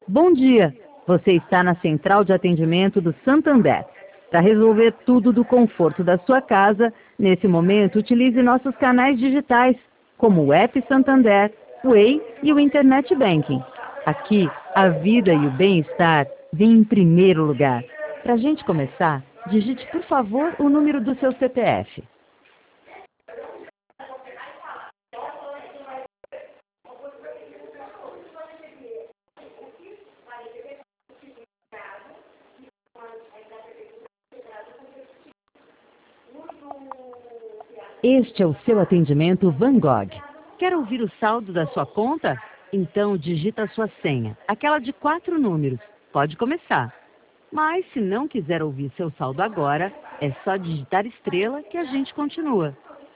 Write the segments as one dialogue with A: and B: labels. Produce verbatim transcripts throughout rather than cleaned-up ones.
A: Bom dia! Você está na central de atendimento do Santander. Para resolver tudo do conforto da sua casa, nesse momento utilize nossos canais digitais, como o app Santander, o Way e o Internet Banking. Aqui, a vida e o bem-estar vêm em primeiro lugar. Para a gente começar, digite por favor o número do seu C P F. Este é o seu atendimento Van Gogh. Quer ouvir o saldo da sua conta? Então digita a sua senha, aquela de quatro números. Pode começar. Mas se não quiser ouvir seu saldo agora, é só digitar estrela que a gente continua.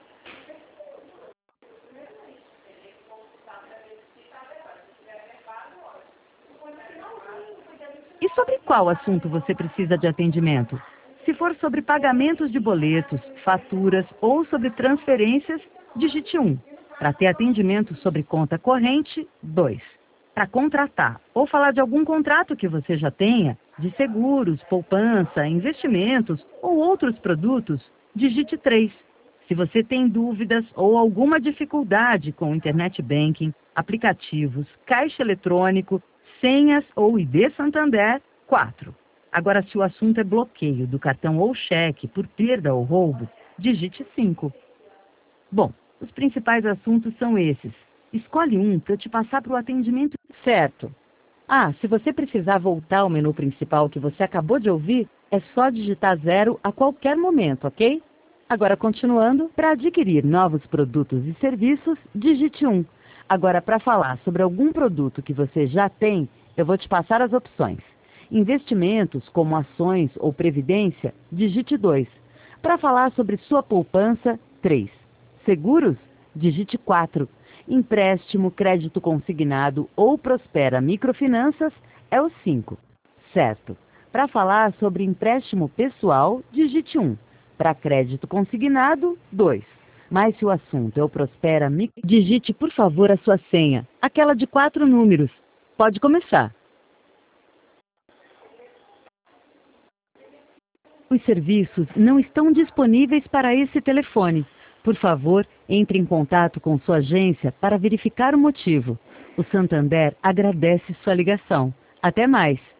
A: E sobre qual assunto você precisa de atendimento? Se for sobre pagamentos de boletos, faturas ou sobre transferências, digite um. Para ter atendimento sobre conta corrente, dois. Para contratar ou falar de algum contrato que você já tenha, de seguros, poupança, investimentos ou outros produtos, digite três. Se você tem dúvidas ou alguma dificuldade com o Internet Banking, aplicativos, caixa eletrônico, senhas ou I D Santander, quatro. Agora, se o assunto é bloqueio do cartão ou cheque por perda ou roubo, digite cinco. Bom, os principais assuntos são esses. Escolhe um para eu te passar para o atendimento certo. Ah, se você precisar voltar ao menu principal que você acabou de ouvir, é só digitar zero a qualquer momento, ok? Agora, continuando, para adquirir novos produtos e serviços, digite um. Agora, para falar sobre algum produto que você já tem, eu vou te passar as opções. Investimentos, como ações ou previdência, digite dois. Para falar sobre sua poupança, três. Seguros, digite quatro. Empréstimo, crédito consignado ou Prospera Microfinanças é o cinco. Certo. Para falar sobre empréstimo pessoal, digite um. Para crédito consignado, dois. Mas se o assunto é o Prospera Micro, digite por favor a sua senha, aquela de quatro números. Pode começar. Os serviços não estão disponíveis para esse telefone. Por favor, entre em contato com sua agência para verificar o motivo. O Santander agradece sua ligação. Até mais!